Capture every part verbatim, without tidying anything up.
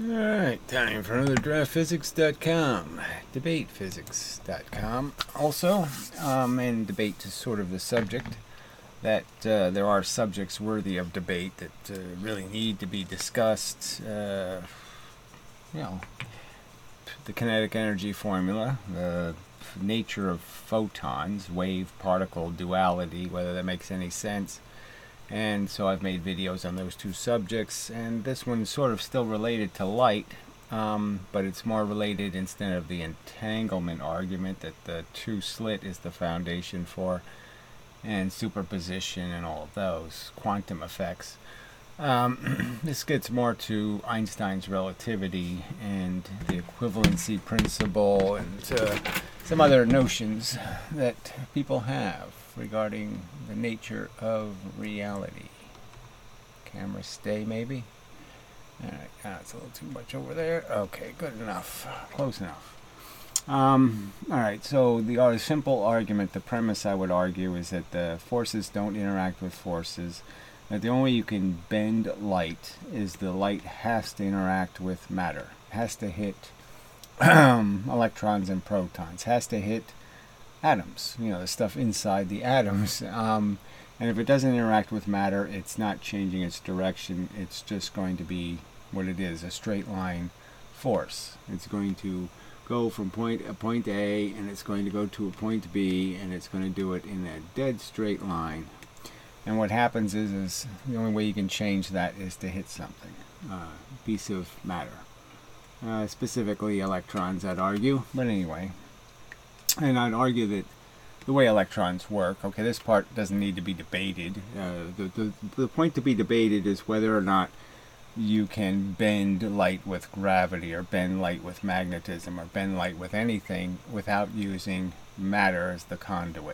Alright, time for another draft physics dot com, debate physics dot com. Also, um, and debate is sort of the subject, that uh, there are subjects worthy of debate that uh, really need to be discussed. Uh, you know, the kinetic energy formula, the nature of photons, wave-particle duality, whether that makes any sense. And so I've made videos on those two subjects, and this one's sort of still related to light, um, but it's more related, instead of the entanglement argument that the true slit is the foundation for, and superposition and all of those, quantum effects. Um, this gets more to Einstein's relativity and the equivalency principle and uh, some other notions that people have regarding the nature of reality. Camera stay, maybe? Alright, that's a little too much over there. Okay, good enough. Close enough. Um, Alright, so the uh, simple argument, the premise I would argue, is that the forces don't interact with forces. That the only way you can bend light is the light has to interact with matter. Has to hit electrons and protons. Has to hit atoms, you know, the stuff inside the atoms. Um, and if it doesn't interact with matter, it's not changing its direction. It's just going to be what it is, a straight line force. It's going to go from point a point A, and it's going to go to a point B, and it's going to do it in a dead straight line. And what happens is, is the only way you can change that is to hit something, a uh, piece of matter. Uh, specifically electrons, I'd argue. But anyway. And I'd argue that the way electrons work, okay, this part doesn't need to be debated. Uh, the, the, the point to be debated is whether or not you can bend light with gravity, or bend light with magnetism, or bend light with anything without using matter as the conduit.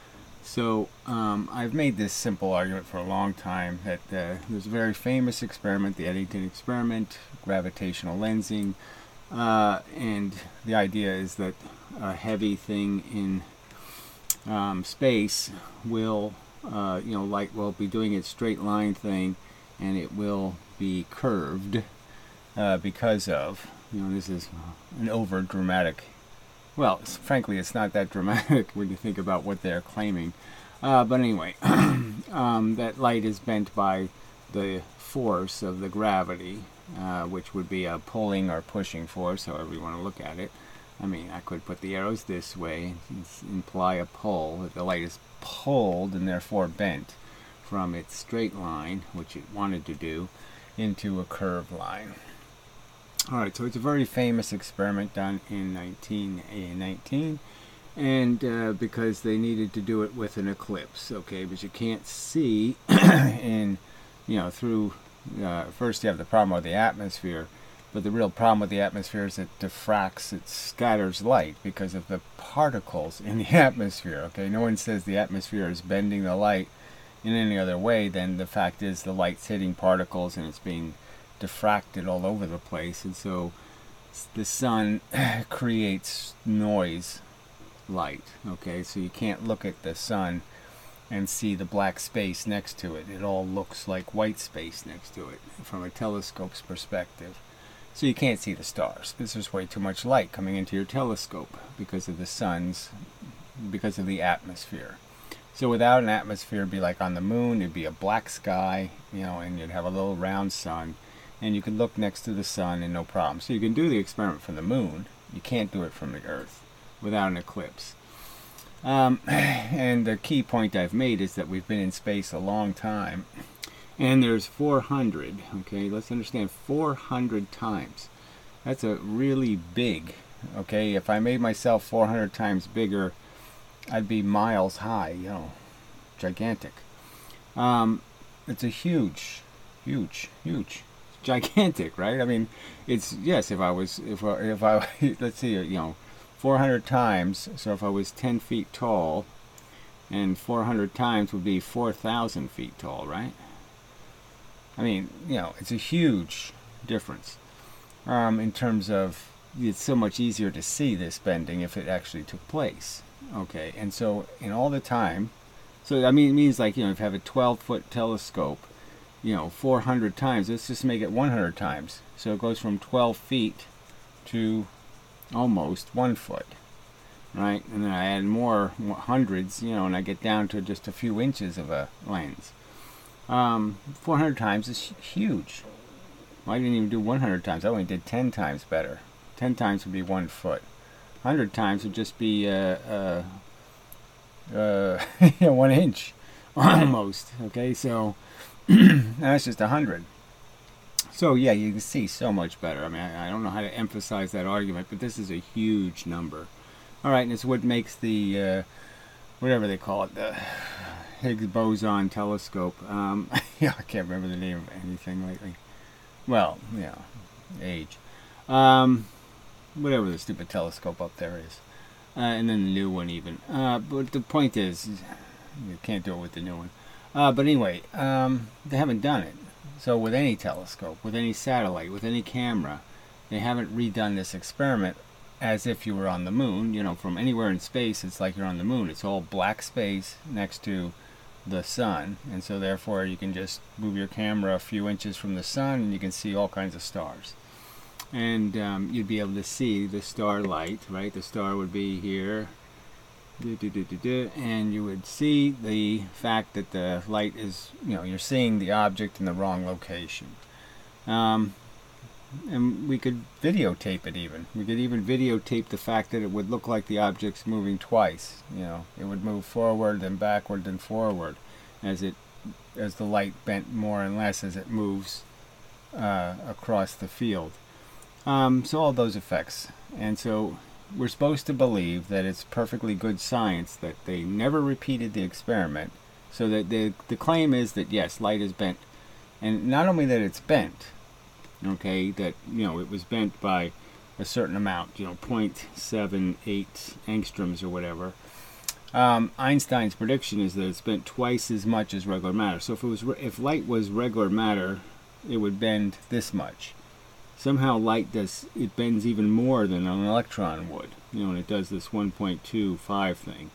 So um, I've made this simple argument for a long time that uh, there's a very famous experiment, the Eddington experiment, gravitational lensing, uh, and the idea is that a heavy thing in um, space will, uh, you know, light will be doing its straight line thing, and it will be curved uh, because of, you know, this is an over dramatic. Well, it's, frankly, it's not that dramatic when you think about what they're claiming. Uh, but anyway, um, that light is bent by the force of the gravity, uh, which would be a pulling or pushing force, however you want to look at it. I mean, I could put the arrows this way and imply a pull, that the light is pulled and therefore bent from its straight line, which it wanted to do, into a curved line. Alright, so it's a very famous experiment done in nineteen nineteen, and uh, because they needed to do it with an eclipse, okay, but you can't see in, you know, through, uh, first you have the problem with the atmosphere, but the real problem with the atmosphere is it diffracts, it scatters light because of the particles in the atmosphere, okay, no one says the atmosphere is bending the light in any other way than the fact is the light's hitting particles and it's being diffracted all over the place, and so the sun creates noise light, okay, so you can't look at the sun and see the black space next to it. It all looks like white space next to it from a telescope's perspective. So you can't see the stars because there's way too much light coming into your telescope because of the sun's, because of the atmosphere. So without an atmosphere, it'd be like on the moon, it'd be a black sky, you know, and you'd have a little round sun, and you could look next to the sun and no problem. So you can do the experiment from the moon. You can't do it from the Earth without an eclipse. Um, and the key point I've made is that we've been in space a long time, and there's four hundred, okay, let's understand, four hundred times. That's a really big, okay, if I made myself four hundred times bigger, I'd be miles high, you know, gigantic. Um, it's a huge, huge, huge, gigantic, right? I mean, it's, yes, if I was, if I, if I let's see, you know, four hundred times, so if I was ten feet tall, and four hundred times would be four thousand feet tall, right? I mean, you know, it's a huge difference um, in terms of, it's so much easier to see this bending if it actually took place. Okay, and so in all the time, so I mean, it means like, you know, if you have a twelve foot telescope you know, four hundred times. Let's just make it one hundred times. So it goes from twelve feet to almost one foot, right? And then I add more hundreds, you know, and I get down to just a few inches of a lens. Um, four hundred times is huge. Well, I didn't even do one hundred times. I only did ten times better. ten times would be one foot. one hundred times would just be uh, uh, uh, one inch almost. Okay, so that's just one hundred. So yeah, you can see so much better. I mean, I, I don't know how to emphasize that argument, but this is a huge number. All right, and it's what makes the, uh, whatever they call it, the Higgs boson telescope. Um, yeah, I can't remember the name of anything lately. Well, yeah, age. Um, whatever the stupid telescope up there is. Uh, and then the new one even. Uh, but the point is, you can't do it with the new one. Uh, but anyway, um, they haven't done it. So with any telescope, with any satellite, with any camera, they haven't redone this experiment as if you were on the moon. You know, from anywhere in space, it's like you're on the moon. It's all black space next to the sun, and so therefore you can just move your camera a few inches from the sun and you can see all kinds of stars. And um, you'd be able to see the starlight, right? The star would be here, do, do, do, do, do, and you would see the fact that the light is, you know, you're seeing the object in the wrong location. Um, and we could videotape it even. We could even videotape the fact that it would look like the object's moving twice. You know, it would move forward, then backward, then forward, as it, as the light bent more and less as it moves uh, across the field. Um, so all those effects. And so we're supposed to believe that it's perfectly good science that they never repeated the experiment. So that the the claim is that yes, light is bent, and not only that it's bent. Okay, that, you know, it was bent by a certain amount, you know, zero point seven eight angstroms or whatever. Um, Einstein's prediction is that it's bent twice as much as regular matter. So if it was, if light was regular matter, it would bend this much. Somehow light does, it bends even more than an electron would, you know, and it does this one point two five thing.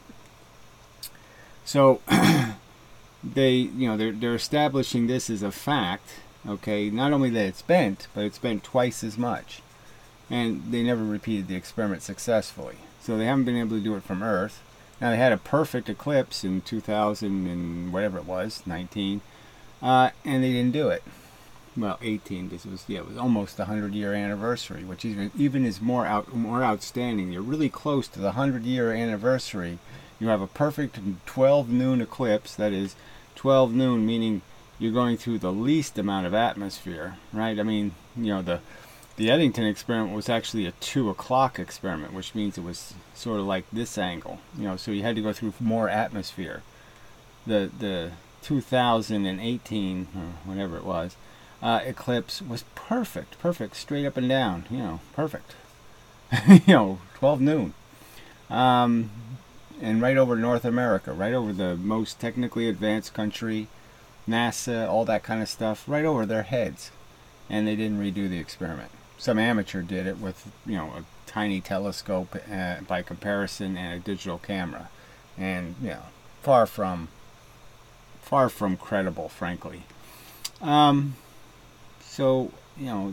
So they, you know, they're they're establishing this as a fact. Okay, not only that it's bent, but it's bent twice as much. And they never repeated the experiment successfully. So they haven't been able to do it from Earth. Now they had a perfect eclipse in two thousand and whatever it was, nineteen, uh, and they didn't do it. Well, eighteen, because it was, yeah, it was almost the hundred year anniversary, which even even is more out more outstanding. You're really close to the hundred year anniversary. You have a perfect twelve noon eclipse. That is, twelve noon meaning you're going through the least amount of atmosphere, right? I mean, you know, the the Eddington experiment was actually a two o'clock experiment, which means it was sort of like this angle, you know, so you had to go through more atmosphere. The the two thousand eighteen, or whatever it was, uh, eclipse was perfect, perfect, straight up and down, you know, perfect. You know, twelve noon. Um, and right over North America, right over the most technically advanced country, NASA, all that kind of stuff, right over their heads. And they didn't redo the experiment. Some amateur did it with, you know, a tiny telescope uh, by comparison and a digital camera. And, you know, far from, far from credible, frankly. Um, so, you know,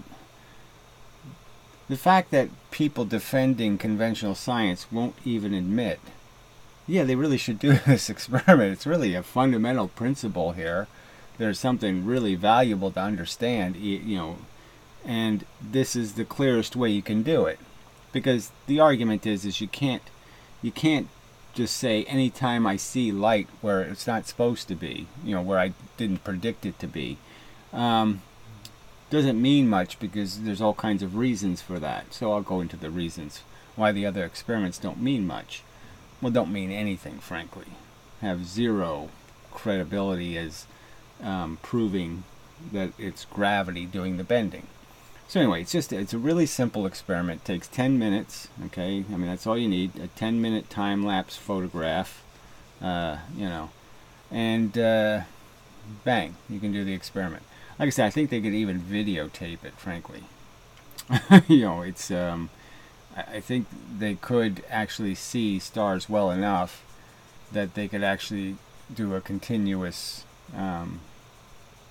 the fact that people defending conventional science won't even admit, yeah, they really should do this experiment. It's really a fundamental principle here. There's something really valuable to understand, you know, and this is the clearest way you can do it. Because the argument is, is you can't, you can't just say anytime I see light where it's not supposed to be, you know, where I didn't predict it to be, um, doesn't mean much because there's all kinds of reasons for that. So I'll go into the reasons why the other experiments don't mean much. Well, don't mean anything, frankly. Have zero credibility as Um, proving that it's gravity doing the bending. So anyway, it's just it's a really simple experiment. It takes ten minutes. Okay, I mean that's all you need. A ten minute time lapse photograph. Uh, you know, and uh, bang, you can do the experiment. Like I said, I think they could even videotape it. Frankly, you know, it's. Um, I, I think they could actually see stars well enough that they could actually do a continuous Um,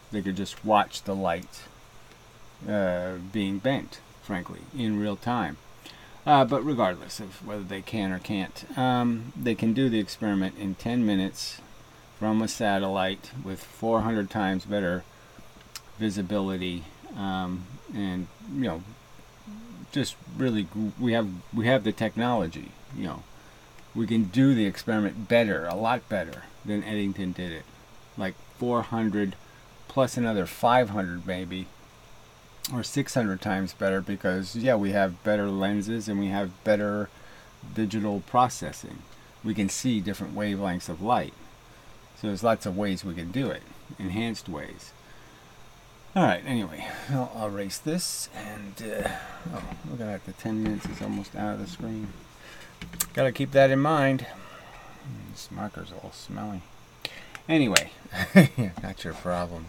They could just watch the light uh, being bent, frankly, in real time. Uh, but regardless of whether they can or can't, um, they can do the experiment in ten minutes from a satellite with four hundred times better visibility, um, and you know, just really we have we have the technology. You know, we can do the experiment better, a lot better than Eddington did it, like four hundred plus another five hundred maybe, or six hundred times better, because yeah, we have better lenses and we have better digital processing. We can see different wavelengths of light. So there's lots of ways we can do it, enhanced ways. Alright, anyway, I'll, I'll erase this, and uh, oh, look at that, the ten minutes is almost out of the screen. Gotta keep that in mind. This marker's all smelly. Anyway, not your problems.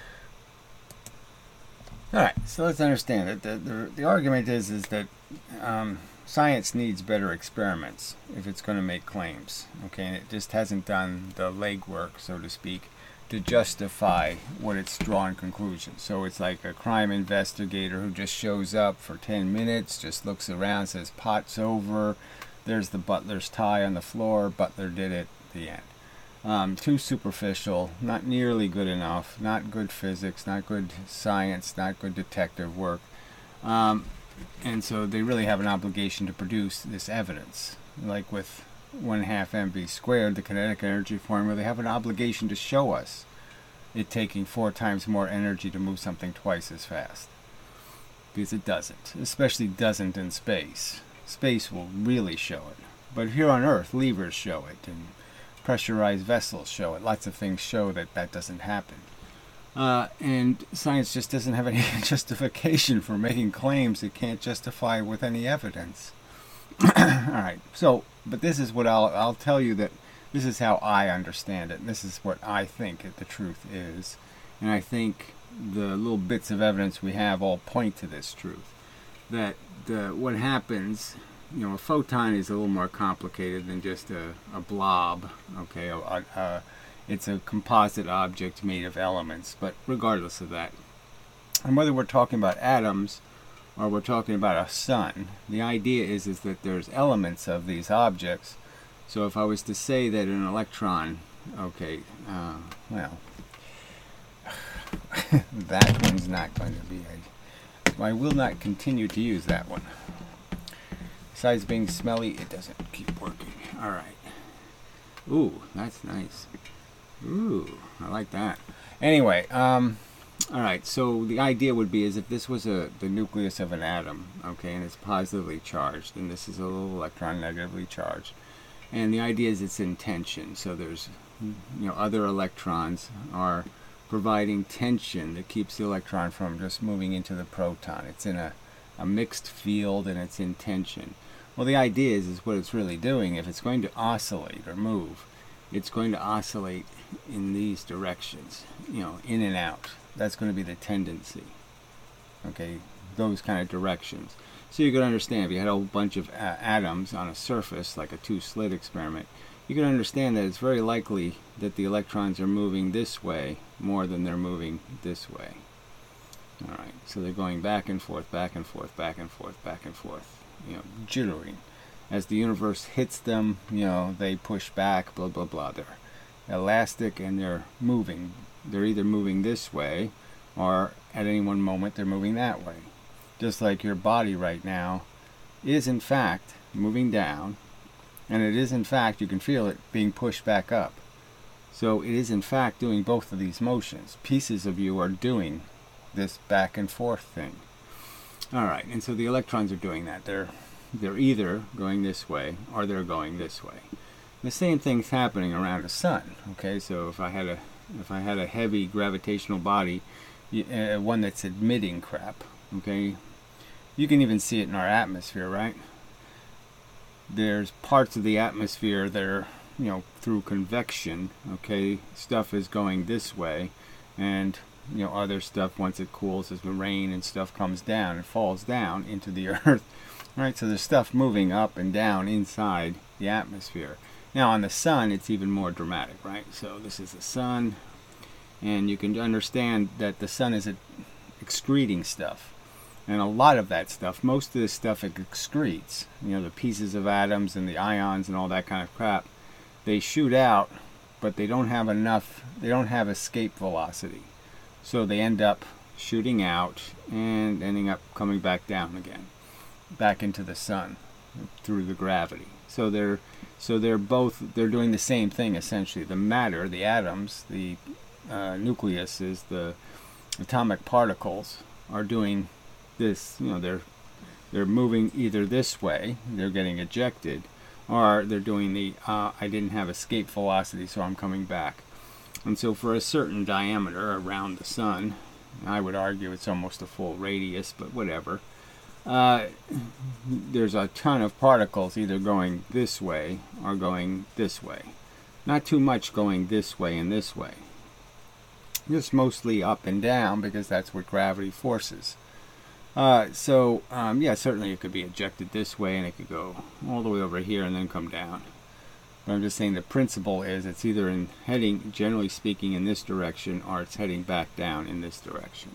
Alright, so let's understand it. The, the, the argument is, is that um, science needs better experiments if it's going to make claims. Okay, and it just hasn't done the legwork, so to speak, to justify what it's drawn conclusions. So it's like a crime investigator who just shows up for ten minutes, just looks around, says pot's over, there's the butler's tie on the floor, butler did it, the end. Um, too superficial, not nearly good enough, not good physics, not good science, not good detective work. Um, and so they really have an obligation to produce this evidence. Like with one half mv squared, the kinetic energy formula, they have an obligation to show us it taking four times more energy to move something twice as fast. Because it doesn't, especially doesn't in space. Space will really show it. But here on Earth, levers show it, and pressurized vessels show it. Lots of things show that that doesn't happen. Uh, and science just doesn't have any justification for making claims it can't justify with any evidence. Alright, so, but this is what I'll, I'll tell you, that this is how I understand it. And this is what I think the truth is. And I think the little bits of evidence we have all point to this truth. That the, what happens, you know, a photon is a little more complicated than just a, a blob, okay? A, a, it's a composite object made of elements, but regardless of that, and whether we're talking about atoms or we're talking about a sun, the idea is, is that there's elements of these objects. So if I was to say that an electron, okay, uh, well, that one's not going to be, a, I will not continue to use that one. Besides being smelly, it doesn't keep working. Alright. Ooh, that's nice. Ooh, I like that. Anyway, um, alright, so the idea would be is if this was a the nucleus of an atom, okay, and it's positively charged, and this is a little electron negatively charged. And the idea is it's in tension, so there's, you know, other electrons are providing tension that keeps the electron from just moving into the proton. It's in a, a mixed field and it's in tension. Well, the idea is, is what it's really doing, if it's going to oscillate or move, it's going to oscillate in these directions, you know, in and out. That's going to be the tendency, okay, those kind of directions. So you could understand, if you had a whole bunch of uh, atoms on a surface, like a two-slit experiment, you can understand that it's very likely that the electrons are moving this way more than they're moving this way. Alright, so they're going back and forth, back and forth, back and forth, back and forth, you know, jittering. As the universe hits them, you know, they push back, blah, blah, blah. They're elastic and they're moving. They're either moving this way, or at any one moment they're moving that way. Just like your body right now is in fact moving down, and it is in fact, you can feel it being pushed back up. So it is in fact doing both of these motions. Pieces of you are doing this back and forth thing. Alright, and so the electrons are doing that. They're they're either going this way or they're going this way. The same thing's happening around a sun. Okay, so if I had a if I had a heavy gravitational body, uh, one that's emitting crap, okay, you can even see it in our atmosphere, right? There's parts of the atmosphere that are, you know, through convection, okay, stuff is going this way, and you know, other stuff, once it cools, as the rain and stuff comes down, it falls down into the earth, right? So there's stuff moving up and down inside the atmosphere. Now on the sun, it's even more dramatic, right? So this is the sun, And you can understand that the sun is excreting stuff. And a lot of that stuff, most of this stuff it excretes, you know, the pieces of atoms and the ions and all that kind of crap, they shoot out, but they don't have enough, they don't have escape velocity. So they end up shooting out and ending up coming back down again, back into the sun through the gravity. So they're so they're both they're doing the same thing essentially. The matter, the atoms, the uh, nucleus is the atomic particles are doing this. You know, they're they're moving either this way, they're getting ejected, or they're doing the uh, I didn't have escape velocity, so I'm coming back. And so for a certain diameter around the sun, I would argue it's almost a full radius, but whatever. Uh, there's a ton of particles either going this way or going this way. Not too much going this way and this way. Just mostly up and down because that's what gravity forces. Uh, so, um, yeah, certainly it could be ejected this way and it could go all the way over here and then come down. But I'm just saying the principle is it's either in heading, generally speaking, in this direction or it's heading back down in this direction.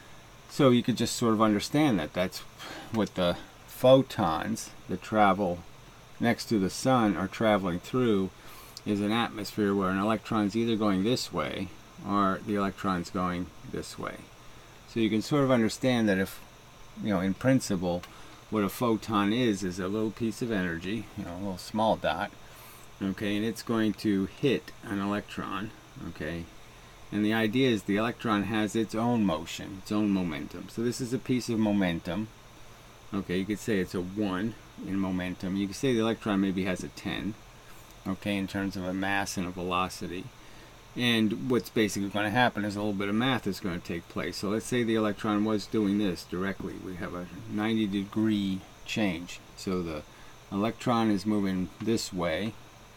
So you could just sort of understand that that's what the photons that travel next to the sun are traveling through is an atmosphere where an electron's either going this way or the electron's going this way. So you can sort of understand that if, you know, in principle, what a photon is is a little piece of energy, you know, a little small dot, okay, and it's going to hit an electron, okay. And the idea is the electron has its own motion, its own momentum. So this is a piece of momentum. Okay, you could say it's a one in momentum. You could say the electron maybe has a ten, okay, in terms of a mass and a velocity. And what's basically going to happen is a little bit of math is going to take place. So let's say the electron was doing this directly. We have a ninety degree change. So the electron is moving this way,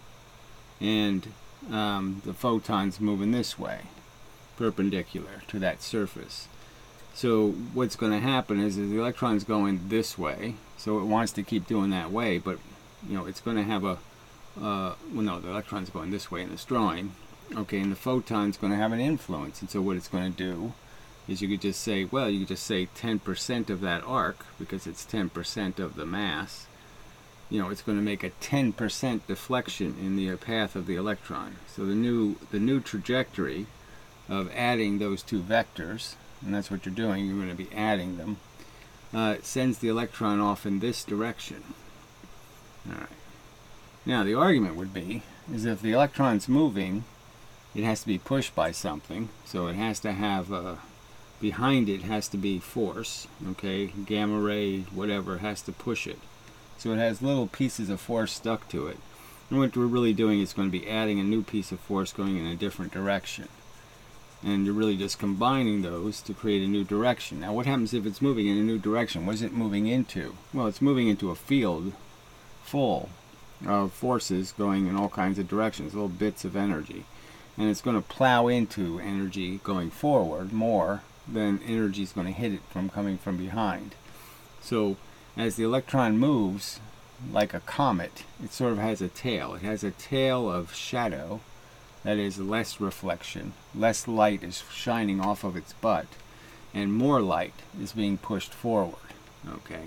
and um, the photon's moving this way, perpendicular to that surface. So what's going to happen is, is the electron's going this way, so it wants to keep doing that way, but you know it's going to have a uh, well no, the electron's going this way in this drawing, okay, and the photon's going to have an influence. And so what it's going to do is you could just say, well, you could just say ten percent of that arc, because it's ten percent of the mass. You know, it's going to make a ten percent deflection in the path of the electron. So the new the new trajectory of adding those two vectors, and that's what you're doing, you're going to be adding them, uh, sends the electron off in this direction. All right. Now the argument would be is if the electron's moving, it has to be pushed by something, so it has to have a, behind it has to be force, okay, gamma ray, whatever, has to push it. So it has little pieces of force stuck to it. And what we're really doing is going to be adding a new piece of force going in a different direction. And you're really just combining those to create a new direction. Now what happens if it's moving in a new direction? What is it moving into? Well, it's moving into a field full of forces going in all kinds of directions, little bits of energy. And it's going to plow into energy going forward more than energy is going to hit it from coming from behind. So as the electron moves like a comet, it sort of has a tail. It has a tail of shadow, that is less reflection, less light is shining off of its butt, and more light is being pushed forward. Okay,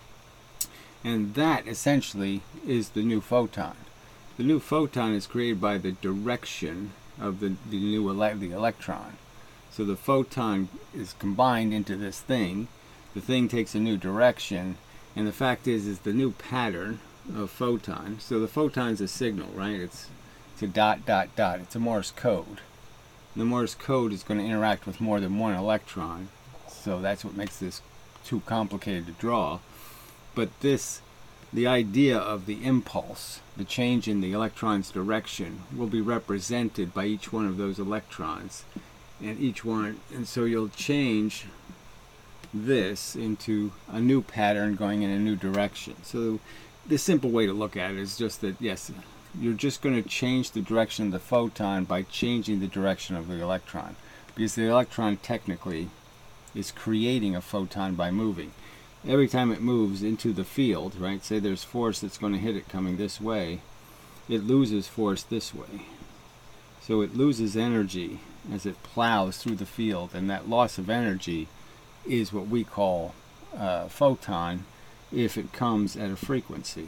and that essentially is the new photon. The new photon is created by the direction of the, the new ele the electron. So the photon is combined into this thing. The thing takes a new direction, and the fact is, is the new pattern of photon. So the photon's a signal, right? It's it's a dot, dot, dot. It's a Morse code. The Morse code is going to interact with more than one electron, so that's what makes this too complicated to draw. But this, the idea of the impulse, the change in the electron's direction, will be represented by each one of those electrons, and each one, and so you'll change this into a new pattern going in a new direction. So the simple way to look at it is just that, yes, you're just going to change the direction of the photon by changing the direction of the electron, because the electron technically is creating a photon by moving. Every time it moves into the field, right, say there's force that's going to hit it coming this way, it loses force this way. So it loses energy as it plows through the field, and that loss of energy is what we call a photon if it comes at a frequency.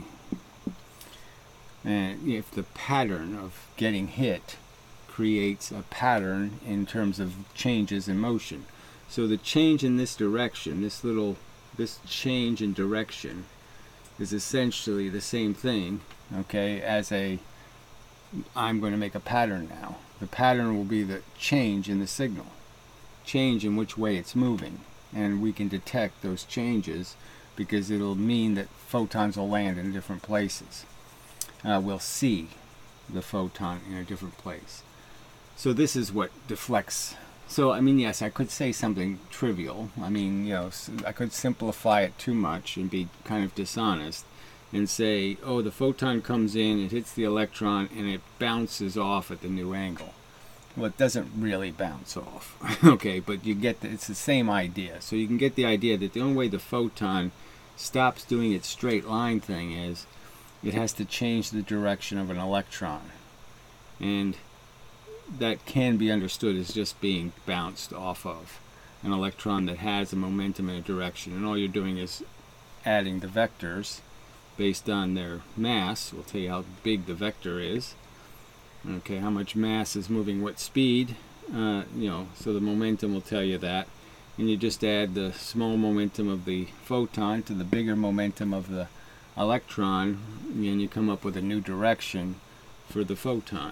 And if the pattern of getting hit creates a pattern in terms of changes in motion. So the change in this direction, this little, this change in direction is essentially the same thing, okay, as a, I'm going to make a pattern now. The pattern will be the change in the signal, change in which way it's moving, and we can detect those changes because it'll mean that photons will land in different places. Uh, we'll see the photon in a different place. So this is what deflects. So, I mean, yes, I could say something trivial. I mean, you know, I could simplify it too much and be kind of dishonest and say, oh, the photon comes in, it hits the electron, and it bounces off at the new angle. Well, it doesn't really bounce off, okay, but you get the, it's the same idea. So you can get the idea that the only way the photon stops doing its straight line thing is it has to change the direction of an electron. And that can be understood as just being bounced off of an electron that has a momentum in a direction, and all you're doing is adding the vectors based on their mass. We'll tell you how big the vector is, okay, how much mass is moving what speed, uh, you know, so the momentum will tell you that, and you just add the small momentum of the photon to the bigger momentum of the electron, and you come up with a new direction for the photon.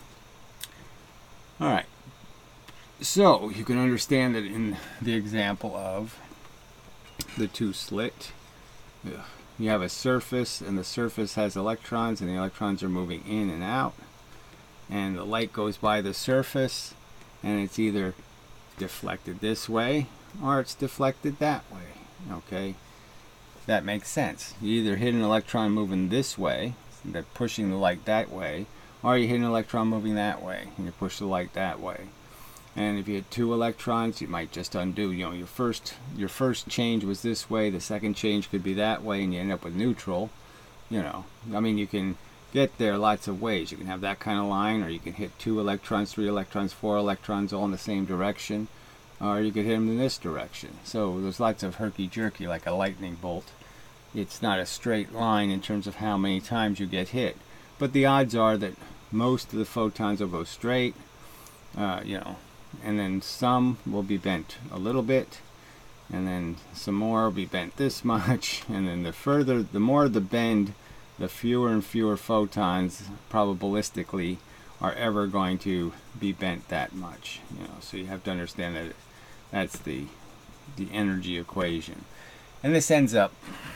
Alright, so you can understand that in the example of the two slit, you have a surface, and the surface has electrons, and the electrons are moving in and out, and the light goes by the surface, and it's either deflected this way or it's deflected that way. Okay, that makes sense. You either hit an electron moving this way, they're pushing the light that way, or you hit an electron moving that way and you push the light that way. And if you hit two electrons, you might just undo, you know, your first your first change was this way, the second change could be that way, and you end up with neutral. You know, I mean, you can get there lots of ways. You can have that kind of line, or you can hit two electrons, three electrons, four electrons all in the same direction, or you could hit them in this direction. So there's lots of herky-jerky, like a lightning bolt. It's not a straight line in terms of how many times you get hit, but the odds are that most of the photons will go straight, uh, you know, and then some will be bent a little bit, and then some more will be bent this much, and then the further, the more the bend, the fewer and fewer photons probabilistically are ever going to be bent that much. You know, so you have to understand that that's the the energy equation, and this ends up,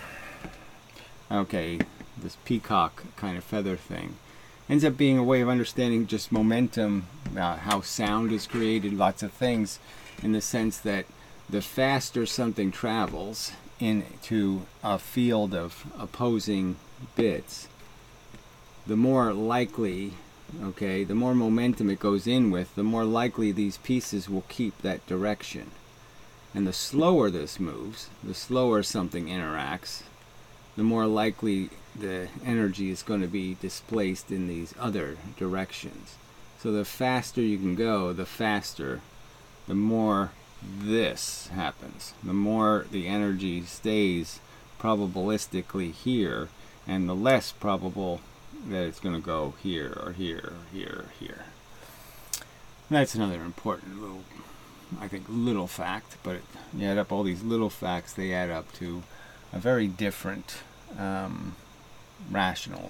okay, this peacock kind of feather thing ends up being a way of understanding just momentum, uh, how sound is created, lots of things, in the sense that the faster something travels into a field of opposing bits, the more likely, okay, the more momentum it goes in with, the more likely these pieces will keep that direction. And the slower this moves, the slower something interacts, the more likely the energy is going to be displaced in these other directions. So the faster you can go, the faster, the more this happens. The more the energy stays probabilistically here, and the less probable that it's going to go here or here or here or here. And that's another important little, I think, little fact, but you add up all these little facts, they add up to a very different um, rational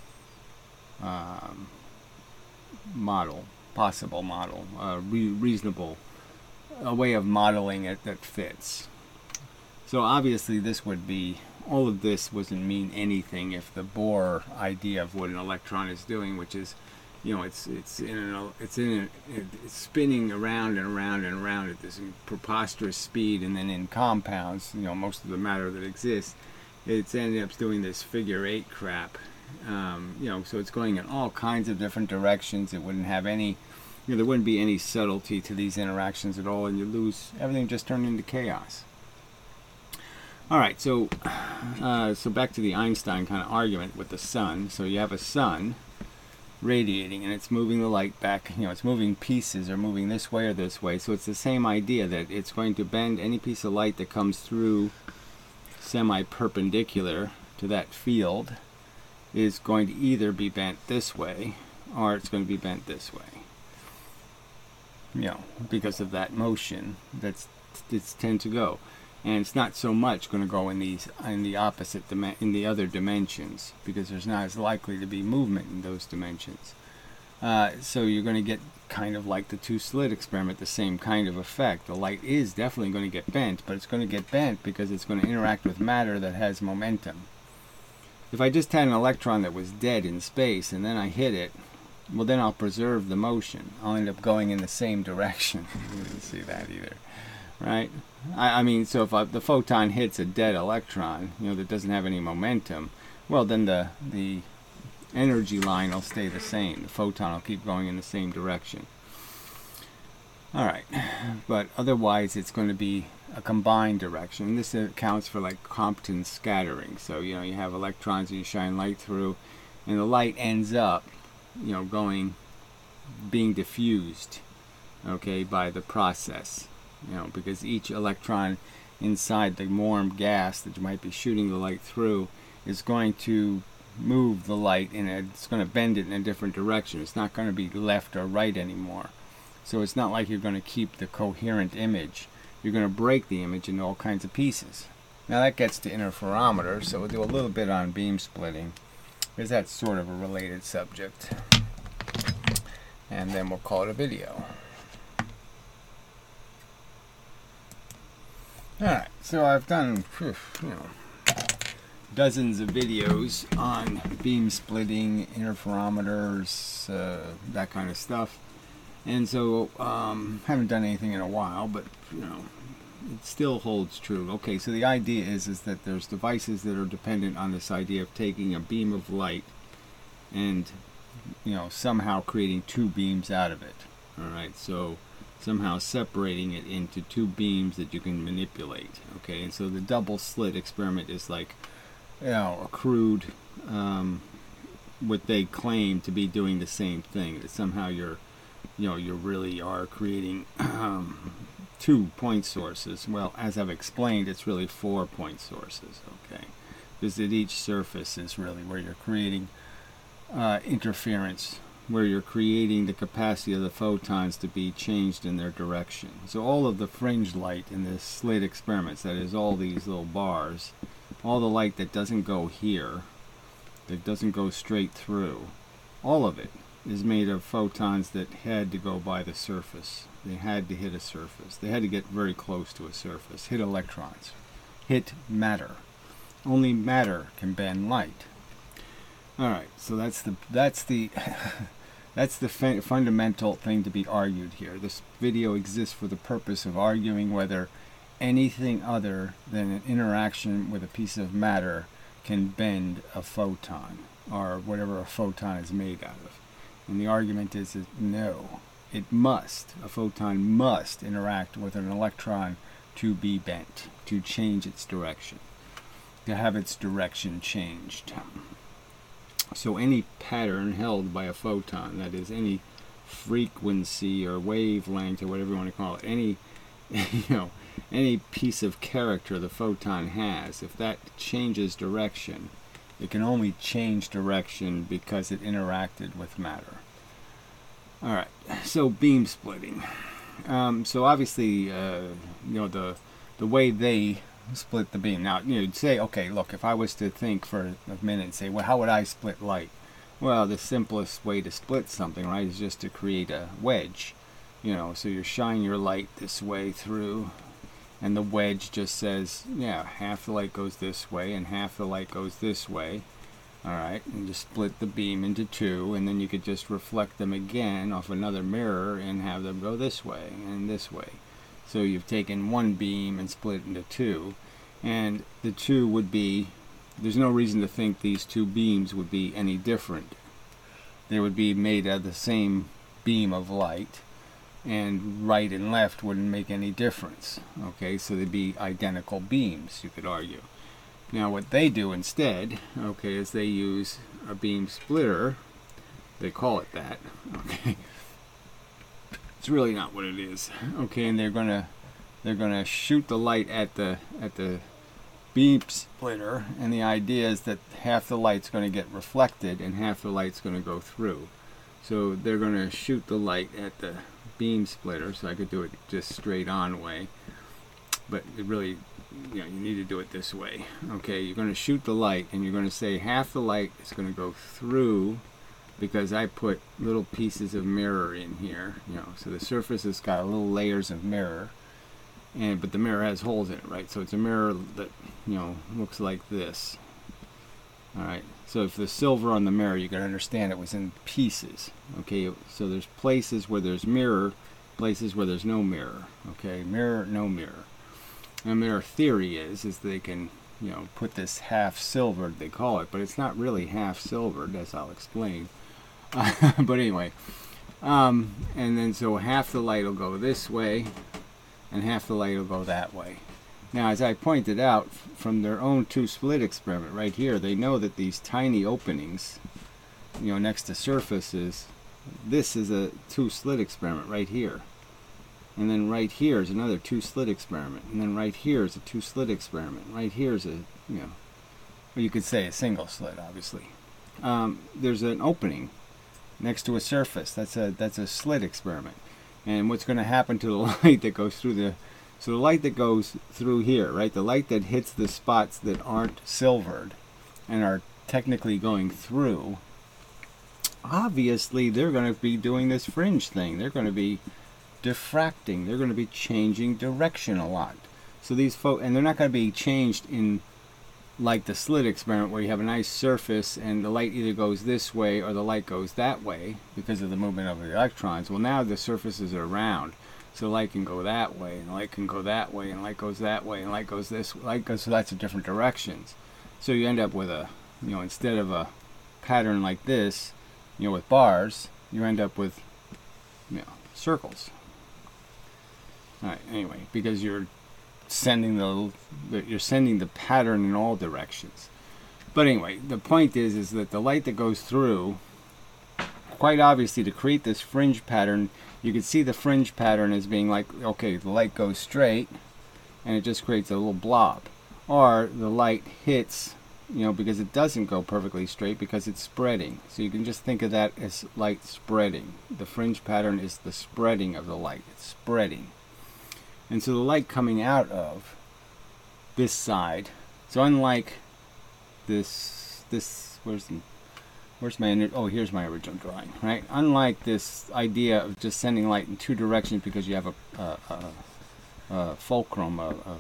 um, model, possible model, uh, re reasonable, a way of modeling it that fits. So obviously this would be, all of this wouldn't mean anything if the Bohr idea of what an electron is doing, which is, you know, it's it's in an, it's in a, it's spinning around and around and around at this preposterous speed, and then in compounds, you know, most of the matter that exists, it's ended up doing this figure eight crap. Um, you know, so it's going in all kinds of different directions. It wouldn't have any, you know, there wouldn't be any subtlety to these interactions at all, and you lose everything, just turned into chaos. All right, so uh, so back to the Einstein kind of argument with the sun. So you have a sun, radiating, and it's moving the light back. You know, it's moving pieces or moving this way or this way. So it's the same idea that it's going to bend any piece of light that comes through semi-perpendicular to that field is going to either be bent this way or it's going to be bent this way. You know, because of that motion that's it's tend to go. And it's not so much going to go in these in the opposite in the other dimensions, because there's not as likely to be movement in those dimensions. Uh, so you're going to get kind of like the two slit experiment, the same kind of effect. The light is definitely going to get bent, but it's going to get bent because it's going to interact with matter that has momentum. If I just had an electron that was dead in space and then I hit it, well, then I'll preserve the motion. I'll end up going in the same direction. You didn't see that either. Right? I, I mean, so if I, the photon hits a dead electron, you know, that doesn't have any momentum, well, then the the energy line will stay the same. The photon will keep going in the same direction. All right, but otherwise, it's going to be a combined direction. This accounts for like Compton scattering. So you know, you have electrons that you shine light through, and the light ends up, you know, going, being diffused, okay, by the process. You know, because each electron inside the warm gas that you might be shooting the light through is going to move the light in a, it's going to bend it in a different direction. It's not going to be left or right anymore. So it's not like you're going to keep the coherent image. You're going to break the image into all kinds of pieces. Now that gets to interferometers, so we'll do a little bit on beam splitting, because that's sort of a related subject. And then we'll call it a video. Alright, so I've done, you know, dozens of videos on beam splitting, interferometers, uh, that kind of stuff. And so, um, haven't done anything in a while, but, you know, it still holds true. Okay, so the idea is, is that there's devices that are dependent on this idea of taking a beam of light and, you know, somehow creating two beams out of it. Alright, so somehow separating it into two beams that you can manipulate. Okay, and so the double slit experiment is like, you know, a crude, um, what they claim to be doing the same thing, that somehow you're, you know, you really are creating um, two point sources. Well, as I've explained, it's really four point sources, okay, because at each surface is really where you're creating uh, interference, where you're creating the capacity of the photons to be changed in their direction. So all of the fringe light in this slit experiments, that is all these little bars, all the light that doesn't go here, that doesn't go straight through, all of it is made of photons that had to go by the surface. They had to hit a surface. They had to get very close to a surface, hit electrons, hit matter. Only matter can bend light. All right, so that's the that's the that's the fu fundamental thing to be argued here. This video exists for the purpose of arguing whether anything other than an interaction with a piece of matter can bend a photon, or whatever a photon is made out of. And the argument is that no, it must, a photon must interact with an electron to be bent, to change its direction, to have its direction changed. So any pattern held by a photon, that is any frequency or wavelength or whatever you want to call it, any, you know, any piece of character the photon has, if that changes direction, it can only change direction because it interacted with matter. Alright, so beam splitting. Um, so obviously, uh, you know, the the way they split the beam. Now, you know, you'd say, okay, look, if I was to think for a minute and say, well, how would I split light? Well, the simplest way to split something, right, is just to create a wedge. You know, so you're shining your light this way through, and the wedge just says, yeah, half the light goes this way and half the light goes this way. Alright, and just split the beam into two, and then you could just reflect them again off another mirror and have them go this way and this way. So you've taken one beam and split it into two, and the two would be, there's no reason to think these two beams would be any different. They would be made of the same beam of light, and right and left wouldn't make any difference. Okay, so they'd be identical beams, you could argue. Now what they do instead, okay, is they use a beam splitter they call it that. Okay, it's really not what it is. Okay, and they're gonna they're gonna shoot the light at the at the beam splitter, and the idea is that half the light's going to get reflected and half the light's going to go through. So they're going to shoot the light at the beam splitter, so I could do it just straight on way, but it really, you know, you need to do it this way. Okay, you're going to shoot the light and you're going to say half the light is going to go through, because I put little pieces of mirror in here, you know, so the surface has got little layers of mirror, and but the mirror has holes in it, right? So it's a mirror that, you know, looks like this. All right, so if the silver on the mirror, you can understand it was in pieces. Okay, so there's places where there's mirror, places where there's no mirror. Okay, mirror, no mirror. And mirror theory is is they can, you know, put this half silvered, they call it, but it's not really half silvered, as I'll explain. Uh, but anyway, um, and then so half the light will go this way and half the light will go that way. Now, as I pointed out from their own two-split experiment right here, they know that these tiny openings, you know, next to surfaces, this is a two-slit experiment right here. And then right here is another two-slit experiment. And then right here is a two-slit experiment. Right here is a, you know, well, you could say a single slit, obviously. Um, there's an opening next to a surface. That's a that's a slit experiment. And what's going to happen to the light that goes through the, so the light that goes through here, right, the light that hits the spots that aren't silvered and are technically going through, obviously they're going to be doing this fringe thing. They're going to be diffracting. They're going to be changing direction a lot. So these folk, and they're not going to be changed in like the slit experiment where you have a nice surface and the light either goes this way or the light goes that way because of the movement of the electrons. Well, now the surfaces are round, so light can go that way and light can go that way and light goes that way and light goes this way. Light goes lots of different directions. So you end up with a, you know, instead of a pattern like this, you know, with bars, you end up with, you know, circles. All right, anyway, because you're sending the you're sending the pattern in all directions. But anyway, the point is is that the light that goes through, quite obviously, to create this fringe pattern, you can see the fringe pattern as being like, okay, the light goes straight and it just creates a little blob, or the light hits, you know, because it doesn't go perfectly straight because it's spreading. So you can just think of that as light spreading. The fringe pattern is the spreading of the light. It's spreading. And so the light coming out of this side, so unlike this, this, where's the, where's my, oh, here's my original drawing, right? Unlike this idea of just sending light in two directions because you have a, a, a, a fulcrum, a, a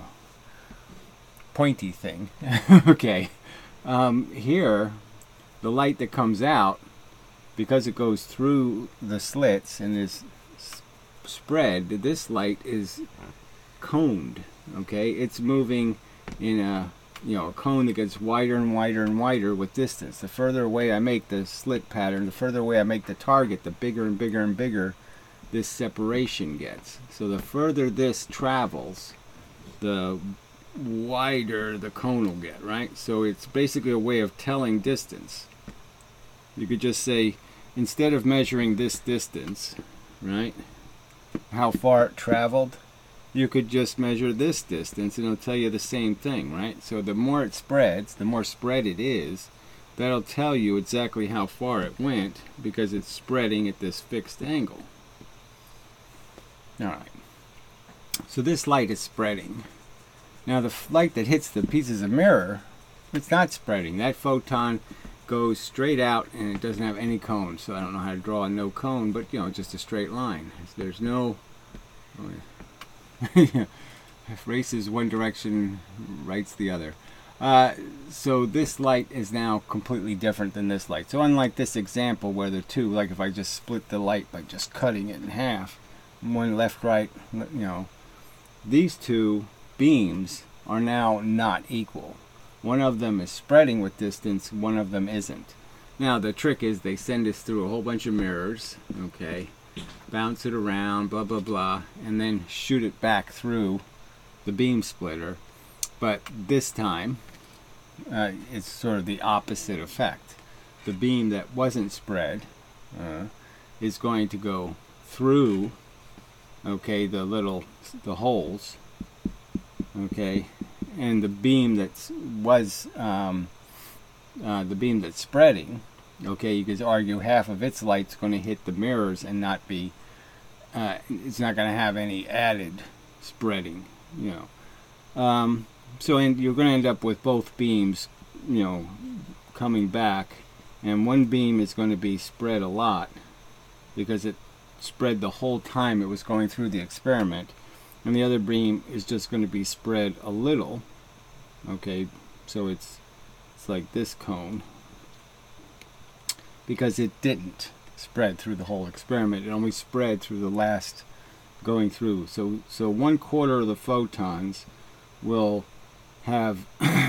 pointy thing, okay. Um, here, the light that comes out, because it goes through the slits and is spread, this light is coned. Okay, it's moving in a, you know, a cone that gets wider and wider and wider with distance. The further away I make the slit pattern, the further away I make the target, the bigger and bigger and bigger this separation gets. So the further this travels, the wider the cone will get, right? So it's basically a way of telling distance. You could just say, instead of measuring this distance, right, how far it traveled, you could just measure this distance and it'll tell you the same thing, right? So the more it spreads, the more spread it is, that'll tell you exactly how far it went because it's spreading at this fixed angle. Alright, so this light is spreading. Now the light that hits the pieces of mirror, it's not spreading. That photon goes straight out and it doesn't have any cone, so I don't know how to draw a no cone, but you know, just a straight line. There's no, oh, yeah. If race is one direction, right's the other. Uh, so this light is now completely different than this light. So unlike this example where the two, like if I just split the light by just cutting it in half, one left, right, you know, these two beams are now not equal. One of them is spreading with distance, one of them isn't. Now the trick is they send us through a whole bunch of mirrors, okay, bounce it around, blah blah blah, and then shoot it back through the beam splitter. But this time uh, it's sort of the opposite effect. The beam that wasn't spread uh, is going to go through, okay, the little, the holes, okay, and the beam that was, um, uh, the beam that's spreading, okay, you could argue half of its light's going to hit the mirrors and not be, uh, it's not going to have any added spreading, you know. Um, so in, you're going to end up with both beams, you know, coming back, and one beam is going to be spread a lot because it spread the whole time it was going through the experiment, and the other beam is just going to be spread a little, okay, so it's it's like this cone, because it didn't spread through the whole experiment. It only spread through the last going through. So so one quarter of the photons will have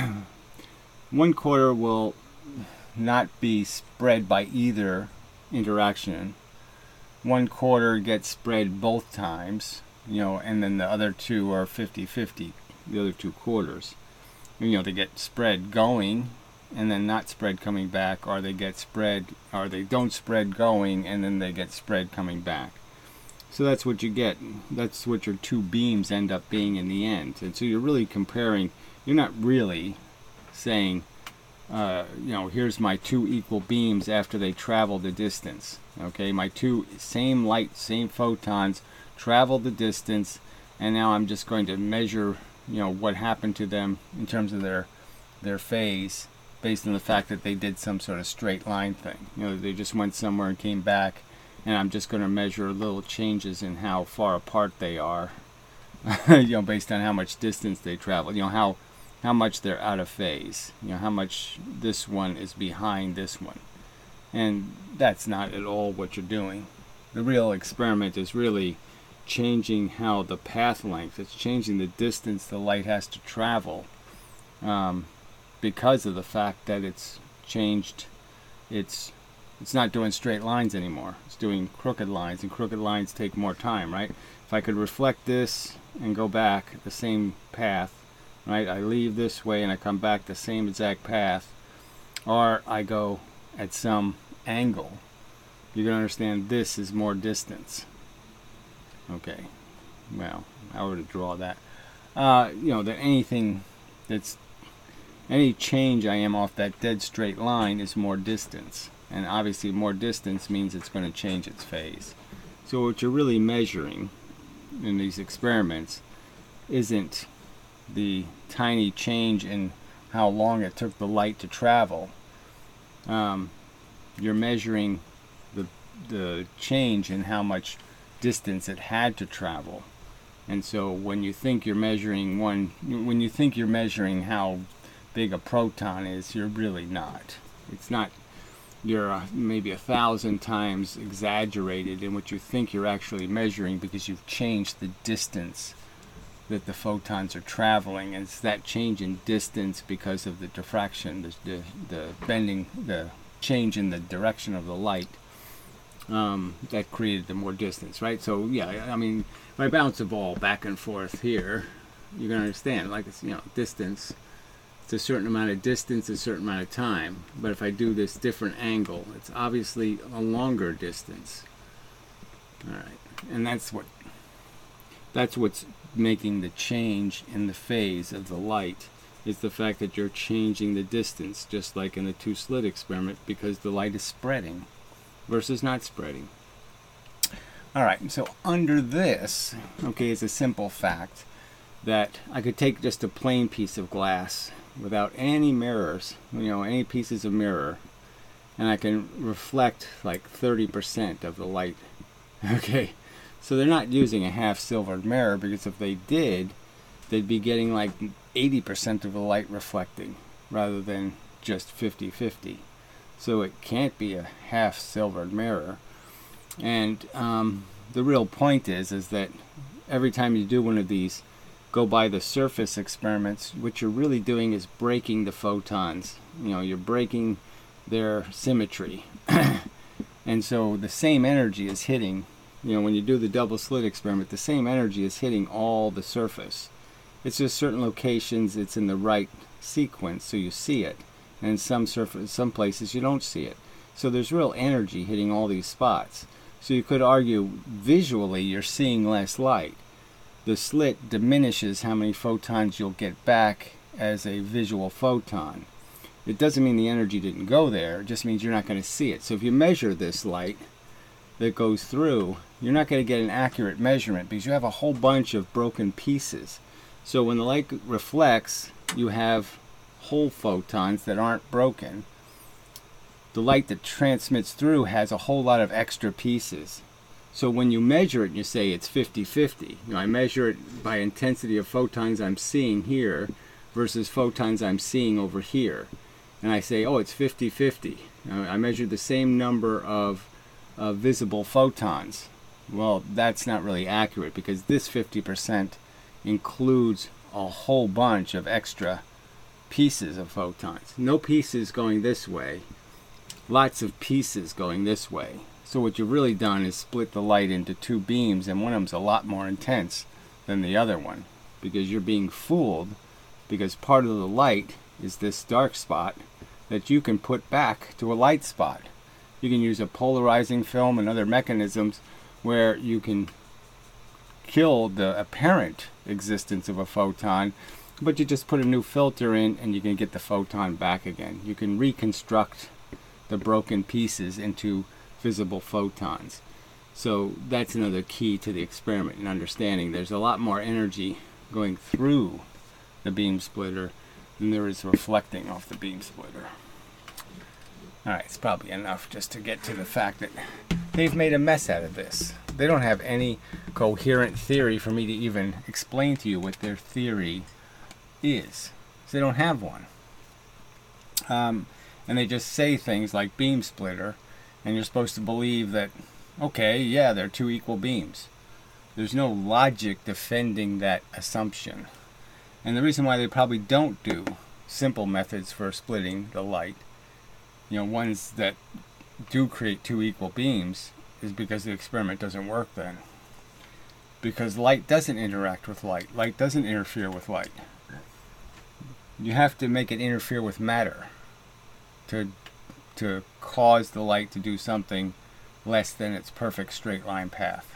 one quarter will not be spread by either interaction. One quarter gets spread both times, you know, and then the other two are fifty fifty, the other two quarters. You know, they get spread going and then not spread coming back, or they get spread, or they don't spread going and then they get spread coming back. So that's what you get. That's what your two beams end up being in the end. And so you're really comparing, you're not really saying, uh, you know, here's my two equal beams after they travel the distance. Okay, my two same light, same photons travel the distance, and now I'm just going to measure, you know, what happened to them in terms of their their phase, based on the fact that they did some sort of straight line thing. You know, they just went somewhere and came back, and I'm just going to measure little changes in how far apart they are, you know, based on how much distance they travel. You know, how how much they're out of phase. You know, how much this one is behind this one. And that's not at all what you're doing. The real experiment is really changing how the path length, it's changing the distance the light has to travel, um, because of the fact that it's changed, it's it's not doing straight lines anymore. It's doing crooked lines, and crooked lines take more time, right? If I could reflect this and go back the same path, right? I leave this way and I come back the same exact path, or I go at some angle, you're going to understand this is more distance. Okay, well, how would I draw that? Uh, you know, that anything that's, any change I am off that dead straight line is more distance. And obviously more distance means it's going to change its phase. So what you're really measuring in these experiments isn't the tiny change in how long it took the light to travel. Um, you're measuring the, the change in how much distance it had to travel. And so when you think you're measuring one, when you think you're measuring how big a proton is, you're really not. It's not, you're uh, maybe a thousand times exaggerated in what you think you're actually measuring, because you've changed the distance that the photons are traveling, and it's that change in distance because of the diffraction, the, the, the bending, the change in the direction of the light, um, that created the more distance, right? So yeah, I mean, if I bounce a ball back and forth here, you're gonna understand, like, it's, you know, distance, it's a certain amount of distance, a certain amount of time. But if I do this different angle, it's obviously a longer distance. All right, and that's what that's what's making the change in the phase of the light, is the fact that you're changing the distance, just like in the two slit experiment, because the light is spreading versus not spreading. All right, so under this, okay, is a simple fact that I could take just a plain piece of glass without any mirrors, you know, any pieces of mirror, and I can reflect like thirty percent of the light. Okay, so they're not using a half silvered mirror, because if they did, they'd be getting like eighty percent of the light reflecting rather than just fifty fifty. So it can't be a half silvered mirror. And um, the real point is, is that every time you do one of these, go by the surface experiments, what you're really doing is breaking the photons. You know, you're breaking their symmetry. And so the same energy is hitting, you know, when you do the double slit experiment, the same energy is hitting all the surface. It's just certain locations it's in the right sequence, so you see it. And in some surface, some places you don't see it. So there's real energy hitting all these spots. So you could argue visually you're seeing less light. The slit diminishes how many photons you'll get back as a visual photon. It doesn't mean the energy didn't go there, it just means you're not going to see it. So if you measure this light that goes through, you're not going to get an accurate measurement because you have a whole bunch of broken pieces. So when the light reflects, you have whole photons that aren't broken. The light that transmits through has a whole lot of extra pieces. So when you measure it, you say it's fifty fifty. You know, I measure it by intensity of photons I'm seeing here versus photons I'm seeing over here. And I say, oh, it's fifty fifty. I measured the same number of uh, visible photons. Well, that's not really accurate because this fifty percent includes a whole bunch of extra pieces of photons. No pieces going this way. Lots of pieces going this way. So what you've really done is split the light into two beams, and one of them's a lot more intense than the other one because you're being fooled, because part of the light is this dark spot that you can put back to a light spot. You can use a polarizing film and other mechanisms where you can kill the apparent existence of a photon, but you just put a new filter in and you can get the photon back again. You can reconstruct the broken pieces into visible photons. So that's another key to the experiment and understanding. There's a lot more energy going through the beam splitter than there is reflecting off the beam splitter. Alright, it's probably enough just to get to the fact that they've made a mess out of this. They don't have any coherent theory for me to even explain to you what their theory is. They don't have one. Um, and they just say things like beam splitter, and you're supposed to believe that, okay, yeah, they're two equal beams. There's no logic defending that assumption. And the reason why they probably don't do simple methods for splitting the light, you know, ones that do create two equal beams, is because the experiment doesn't work then. Because light doesn't interact with light. Light doesn't interfere with light. You have to make it interfere with matter to to cause the light to do something less than its perfect straight line path.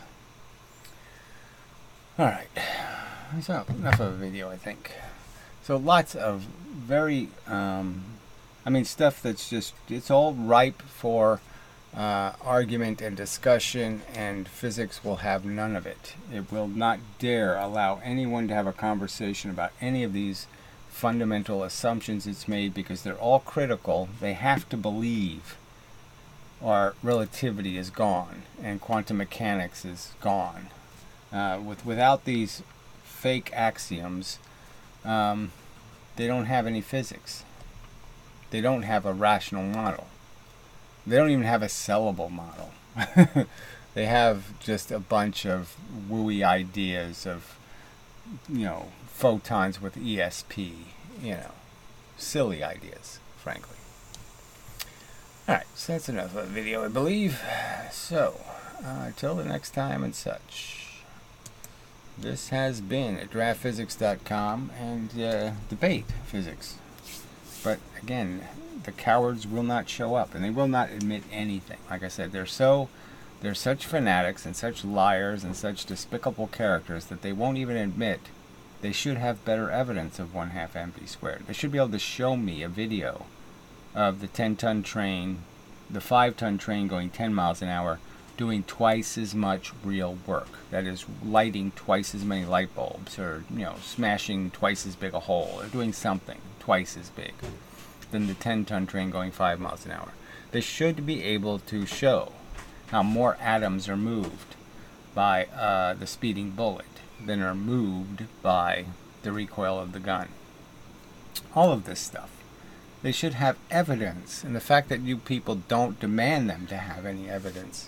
Alright, so enough of a video, I think. So lots of very, um, I mean, stuff that's just, it's all ripe for uh, argument and discussion, and physics will have none of it. It will not dare allow anyone to have a conversation about any of these fundamental assumptions it's made, because they're all critical. They have to believe or relativity is gone and quantum mechanics is gone. Uh, with without these fake axioms, um, they don't have any physics. They don't have a rational model. They don't even have a sellable model. They have just a bunch of wooey ideas of, you know, photons with E S P, you know, silly ideas, frankly. Alright, so that's enough of a video, I believe. So, uh, till the next time and such, this has been at draft physics dot com and uh, debate physics. But again, the cowards will not show up, and they will not admit anything. Like I said, they're so, they're such fanatics and such liars and such despicable characters that they won't even admit. They should have better evidence of one half mv squared. They should be able to show me a video of the ten ton train, the five ton train going ten miles an hour, doing twice as much real work. That is, lighting twice as many light bulbs, or, you know, smashing twice as big a hole, or doing something twice as big than the ten ton train going five miles an hour. They should be able to show how more atoms are moved by uh, the speeding bullet than are moved by the recoil of the gun. All of this stuff. They should have evidence, and the fact that you people don't demand them to have any evidence,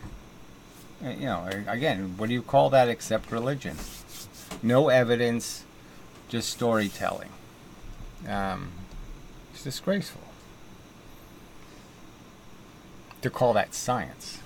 you know, again, what do you call that except religion? No evidence, just storytelling. Um, it's disgraceful to call that science.